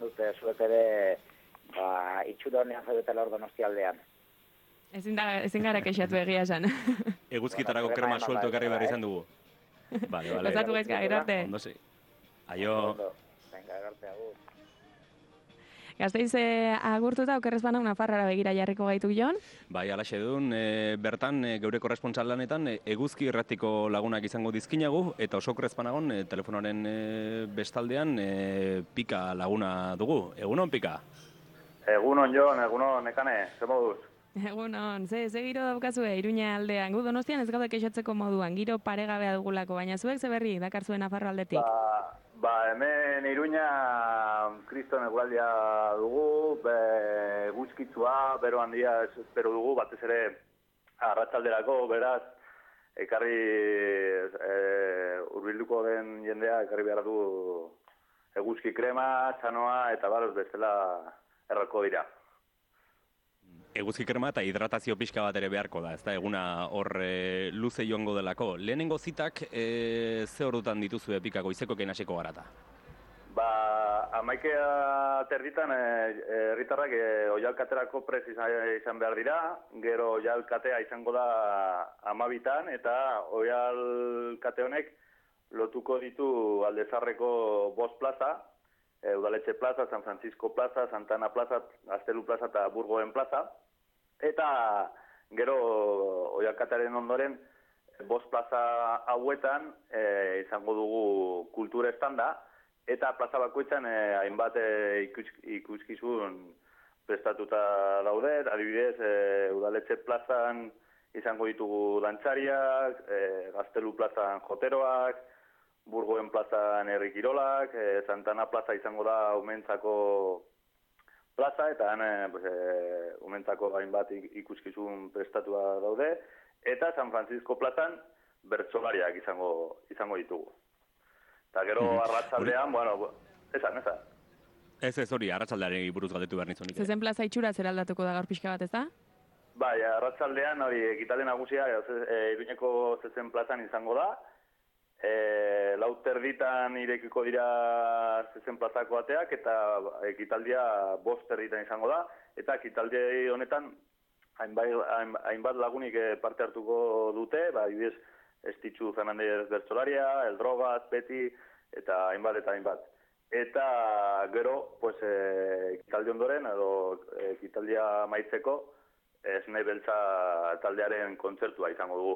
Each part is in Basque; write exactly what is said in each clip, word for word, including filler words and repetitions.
dute zuek ere ba, itxura honean zaudetela hor Donostialdean. Ezin, da, ezin gara kexatu egia esan. Eguzkitarako krema suelto ekarri behar izan dugu. Vale, vale. Gozatu gaizka, gero arte. Ondo zi. Aio. Venga, gero arte, agur. Gazteiz eh, agurtuta, okerrez bana Nafarroara begira jarriko gaitu Jon? Bai, alaxe duen, e, bertan e, geure korrespontsal lanetan e, eguzki erratiko lagunak izango dizkinagu, eta oso okerrez banagon e, telefonoaren e, bestaldean e, Pika laguna dugu. Egunon, Pika? Egunon, Jon, egunon, nekane, ze moduz? Egunon, ze, ze giro daukazue, Iruña aldean, gu Donostian ez gaude kexatzeko moduan, giro paregabea dugulako, baina zuek ze berri dakar zuen Nafarro aldetik? Ba, ba hemen Iruña kriston eguraldia dugu, be, guzkitzua, bero handia espero dugu, batez ere arratsalderako, beraz, ekarri e, urbilduko den jendea, ekarri behar du eguzki krema, txanoa, eta baroz bestela errako dira. Eguzki krema eta hidratazio pixka bat ere beharko da, ezta eguna hor e, luze joango delako. Lehenengo zitak e, ze ordutan dituzue Pika goizeko hasiko garata? Ba, amaikea terditan herritarrak e, e, oialkaterako prez izan, izan behar dira, gero oialkatea izango da amabitan, eta oialkate honek lotuko ditu Aldezarreko bost plaza, e, Udaletxe plaza, San Francisco plaza, Santana plaza, Gaztelu plaza eta Burgoen plaza, eta gero oialkatearen ondoren bost plaza hauetan e, izango dugu kultura estanda, eta plaza bakoitzan e, hainbat e, ikus, ikuskizun prestatuta daude, adibidez e, Udaletxe plazan izango ditugu dantzariak, e, Gaztelu plazan joteroak, Burgoen plazan herri kirolak, e, Santana plaza izango da umentzako plaza, eta han e, pues, e, umentzako hainbat ikuskizun prestatua daude, eta San Francisco plazan bertsolariak izango, izango ditugu. Eta gero mm-hmm. arratsaldean, bueno, esan, esan. Ez ez hori, arratsaldearen buruz galdetu behar nizunik. Zezen plaza itxura zer aldatuko da gaur pixka bat, ez da? Bai, arratsaldean hori ekitaldi nagusia e, Iruñeko zezen plazan izango da. E, lau terditan irekiko dira zezen plazako ateak, eta ekitaldia bost terditan izango da, eta ekitaldi honetan hainbat, hainbat lagunik parte hartuko dute, ba, ibidez Estitxu Fernandez bertsolaria, El Drogaz, Peti, eta hainbat eta hainbat. Eta gero, pues, e, ekitaldi ondoren, edo ekitaldia maitzeko, Esnei Beltza taldearen kontzertua izango dugu.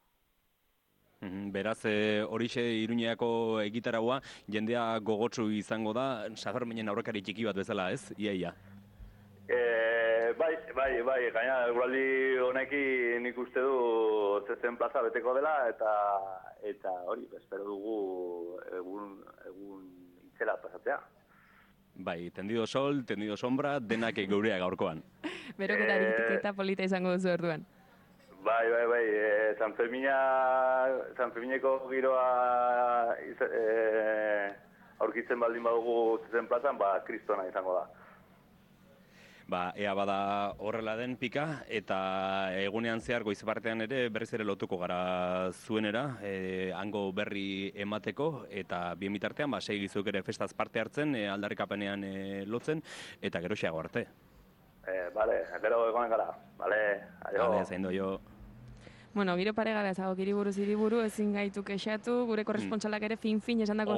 Beraz, horixe e, Iruñeako egitaragua, jendea gogotsu izango da, Sagarmenen aurrekari txiki bat bezala, ez? Ia, ia. E, bai, bai, bai, gaina, eguraldi honekin nik uste du zezen plaza beteko dela, eta eta hori, espero dugu egun, egun itzela pasatzea. Bai, tendido sol, tendido sombra, denak geurea gaurkoan. Beroketa e... eta polita izango duzu orduan. Bai, bai, bai, e, San Fermina, San Fermineko giroa e, aurkitzen baldin badugu zezen plazan, ba, kristona izango da. Ba, ea bada horrela den Pika, eta egunean zehar goiz partean ere berriz ere lotuko gara zuenera, e, hango berri emateko, eta bien bitartean, ba, segizuk ere festaz parte hartzen, e, aldarrikapenean e, lotzen, eta gero xeago arte. Eh, vale, gero egonen gara, vale, aio. Vale, zain jo. Bueno, giro paregabea zago, hiriburuz hiriburu, ezin gaitu kexatu, gure korrespondsalak ere fin-fin esan dako